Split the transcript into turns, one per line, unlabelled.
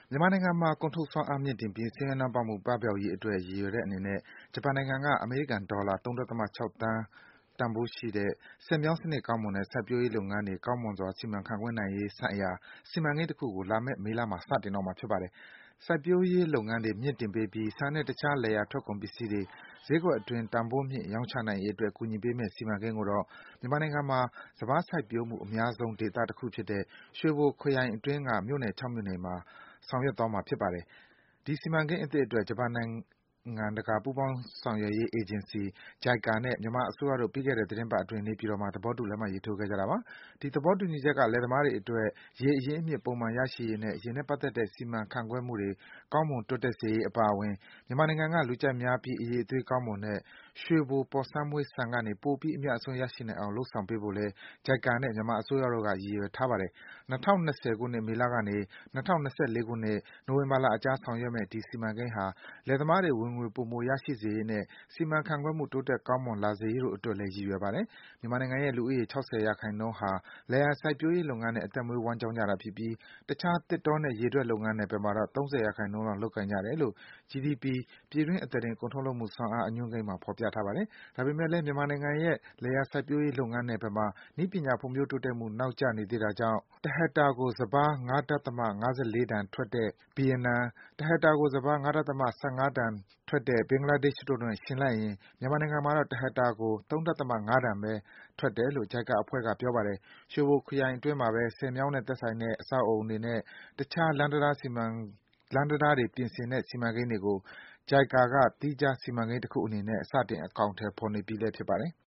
မြန်မာနိုင်ငံမှာ ကုန်ထုတ်စွမ်းအားမြှင့်တင်ပြီး ဆင်းရဲနွမ်းပါးမှု ပပျောက်ရေးအတွက် ရည်ရွယ်တဲ့အနေနဲ့ ဂျပန်နိုင်ငံက အမေရိကန်ဒေါ်လာ ၃.၆ သန်းတန်ဖိုးရှိတဲ့ ဆည်မြောင်းစနစ်ကောင်းမွန်တဲ့ စိုက်ပျိုးရေးလုပ်ငန်းတွေ ကောင်းမွန်စွာ စီမံခန့်ခွဲနိုင်ရေးဆိုင်ရာ စီမံကိန်းတခုကို လာမယ့် မေလမှာ စတင်တော့မှာ ဖြစ်ပါတယ်။ စိုက်ပျိုးရေးလုပ်ငန်းတွေ မြှင့်တင်ပေးပြီး ဆန်နဲ့ တခြားလယ်ယာထွက်ကုန်ပစ္စည်းတွေ ဈေးကွက်အတွင်း တန်ဖိုးမြှင့် ရောင်းချနိုင်ရေးအတွက် ကူညီပေးမယ့် စီမံကိန်းကိုတော့ မြန်မာနိုင်ငံမှာ စပါးစိုက်ပျိုးမှုအများဆုံးဒေသတခုဖြစ်တဲ့ ရွှေဘိုခရိုင်အတွင်းက မြို့နယ် ၆ မြို့နယ်မှာ ဆောင်ရွက်သွားမှာ ဖြစ်ပါတယ်။ ဒီစီမံကိန်းအသစ်အတွက် ဂျပန်နိုင်ငံတကာ ပူးပေါင်းဆောင်ရွက်ရေးအေဂျင်စီ JICA နဲ့ မြန်မာအစိုးရတို့ ပြီးခဲ့တဲ့ သီတင်းပတ်အတွင်း နေပြည်တော်မှာ သဘောတူ လက်မှတ်ရေးထိုးခဲ့ကြတာပါ။ ဒီသဘောတူညီချက်က လယ်သမားတွေအတွက် ရေအရင်းအမြစ် ပုံမှန်ရရှိရေးနဲ့ ရေနဲ့ပတ်သက်တဲ့ စီမံခန့်ခွဲမှုတွေ ကောင်းမွန်တိုးတက်စေရေးအပါအဝင် မြန်မာနိုင်ငံက လူကြိုက်များပြီး အရည်အသွေးကောင်းမွန်တဲ့ ရွှေဘို ပေါ်ဆန်းမွှေးဆန်ကနေ ပိုပြီး အမြတ်အစွန်း ရရှိနိုင်အောင် လုပ်ဆောင်ပေးဖို့လည်း JICA နဲ့ မြန်မာအစိုးရတို့က ရည်ရွယ်ထားပါတယ်။ ၂၀၂၀ ခုနှစ် မေလကနေ ၂၀၂၄ ခုနှစ် နိုဝင်ဘာလအကြား ဆောင်ရွက်မယ့် ဒီစီမံကိန်းဟာ လယ်သမားတွေ ဝင်ငွေ ပိုမိုရရှိစေရေးနဲ့ စီမံခန့်ခွဲမှု တိုးတက်ကောင်းမွန်လာစေရေးတို့အတွက်လည်း ရည်ရွယ်ပါတယ်။ မြန်မာနိုင်ငံရဲ့ လူဦးရေ ၆၀% ဟာ လယ်ယာစိုက်ပျိုးရေးလုပ်ငန်းနဲ့ အသက်မွေး ဝမ်းကျောင်းကြတာဖြစ်ပြီး တခြား သစ်တောနဲ့ ရေထွက်လုပ်ငန်းနယ်ပယ်မှာတော့ ၃၀% လောက် လုပ်ကိုင်ကြတယ်လို့ GDP ပြည်တွင်း အသားတင် ကုန်ထုတ်လုပ်မှုစွမ်းအား အညွန်းကိန်းမှာ ဖော်ပြထားပါတယ်။ ဒါပေမယ့်လည်း မြန်မာနိုင်ငံရဲ့ လယ်ယာစိုက်ပျိုးရေးလုပ်ငန်းနယ်ပယ်မှာ နည်းပညာဖွံ့ဖြိုးတိုးတက်မှု နောက်ကျနေသေးတာကြောင့် တဟက်တာကို စပါး ၅.၅၄ တန်ထွက်တဲ့ ဗီယက်နမ်၊ တဟက်တာကို စပါး ၅.၁၅ တန်ထွက်တဲ့ ဘင်္ဂလားဒေ့ရှ်တို့နဲ့ ယှဉ်လိုက်ရင် မြန်မာနိုင်ငံမှာတော့ တဟက်တာကို ၃.၅ တန်ပဲ ထွက်တယ်လို့ JICA အဖွဲ့က ပြောပါတယ်။ ရွှေဘိုခရိုင်အတွင်းမှာပဲ ဆည်မြောင်းနဲ့သက်ဆိုင်တဲ့ အဆောက်အဦးတွေနဲ့ တခြား လမ်းတံတားတွေ ပြင်ဆင်တဲ့ စီမံကိန်းတွေကို JICA က သီးခြား စီမံကိန်းတခုအနေနဲ့ စတင် အကောင်အထည်ဖော်နေပြီလည်း ဖြစ်ပါတယ်။